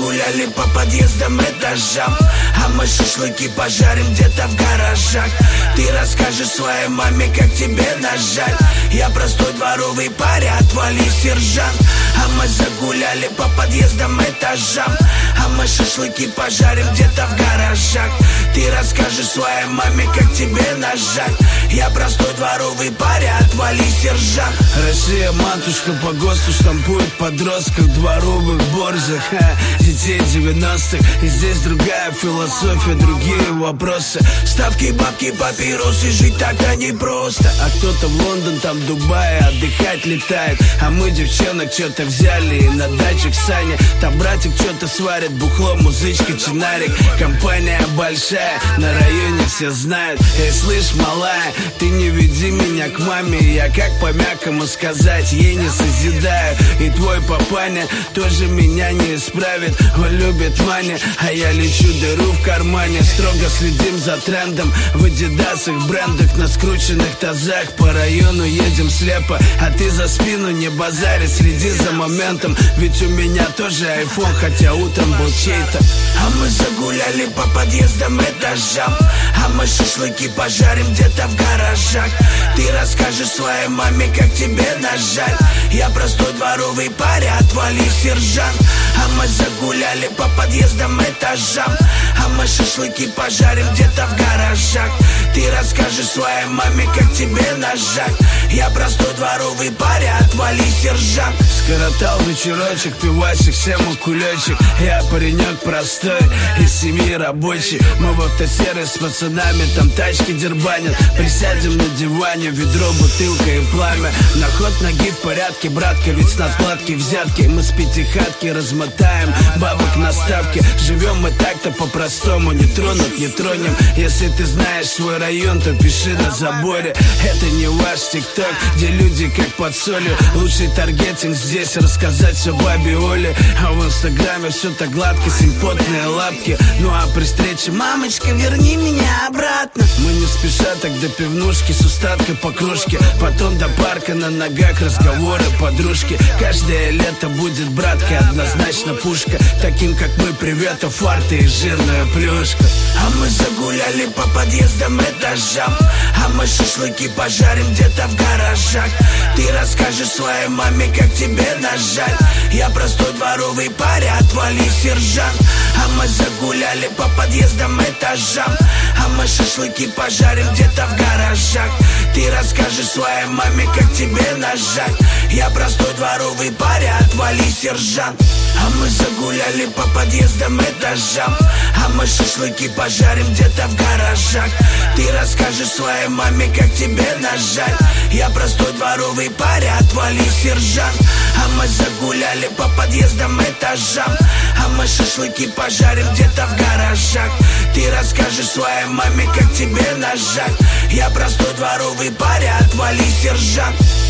загуляли по подъездам, этажам, а мы шашлыки пожарим где-то в гаражах. Ты расскажешь своей маме, как тебе нажать. Я простой дворовый парень, отвали, сержант. А мы загуляли по подъездам, этажам, а мы шашлыки пожарим где-то в гаражах. Ты расскажешь своей маме, как тебе нажать. Я простой дворовый парень, отвали, сержант. Россия, матушка, по ГОСТу штампует подростков в дворовых борзах. Детей 90-х, и здесь другая философия, другие вопросы. Ставки, бабки, папиросы, жить так-то непросто. А кто-то в Лондон, там в Дубае отдыхать летает. А мы девчонок что-то взяли и на дачах сани. Там братик что-то сварит, бухло, музычка, чинарик. Компания большая, на районе все знают. Эй, слышь, малая, ты не веди меня к маме. Я как по-мягкому сказать, ей не созидаю. И твой папаня тоже меня не исправит. Он любит мани, а я лечу дыру в кармане. Строго следим за трендом в адидасах, брендах, на скрученных тазах. По району едем слепо, а ты за спину не базари. Следи за моментом, ведь у меня тоже айфон, хотя утром был чей-то. А мы загуляли по подъездам, этажам, а мы шашлыки пожарим где-то в гаражах. Ты расскажешь своей маме, как тебе нажать. Я простой дворовый парень, отвали, сержант. А мы загуляли по подъездам, этажам, а мы шашлыки пожарим где-то в гаражах. Ты расскажешь своей маме, как тебе нажать. Я простой дворовый парень, отвали, сержант. Скоротал вечерочек, пивасик, всем кулечек. Я паренек простой, из семьи рабочий. Мы в автосервис с пацанами, там тачки дербанят. Присядем на диване, ведро, бутылка и пламя. На ход ноги в порядке, братка, ведь с нас гладкие взятки. Мы с пятихатки размотаем бабок на ставке. Живем мы так-то по-простому, не тронут, не тронем. Если ты знаешь свой район, то пиши на заборе. Это не ваш ТикТок, где люди как под солью. Лучший таргетинг здесь, рассказать все бабе Оле. А в инстаграме все так гладко, симпотные лапки. Ну а при встрече: мамочка, верни меня обратно. Мы не спеша так до пивнушки, с устаткой по кружке. Потом до парка, на ногах разговоры подружки. Каждое лето будет, братка, однозначно пушка. Таким как мы, привет, фарты и жирная плюшка. А мы загуляли по подъездам, этажам, а мы шашлыки пожарим где-то в гаражах. Ты расскажешь своей маме, как тебе нажать. Я простой дворовый парень, отвали, сержант. А мы загуляли по подъездам, этажам, а мы шашлыки пожарим где-то в гаражах. Ты расскажешь своей маме, как тебе нажать. Я простой дворовый парень, отвали, сержант. А мы загуляли по подъездам, этажам, а мы шашлыки пожарим где-то в гаражах. Ты расскажешь своей маме, как тебе нажать. Я простой дворовый парень, отвали, сержант. А мы загуляли по подъездам, этажам, а мы шашлыки пожарим где-то в гаражах. Ты расскажешь своей маме, как тебе нажать. Я простой дворовый парень, отвали, сержант.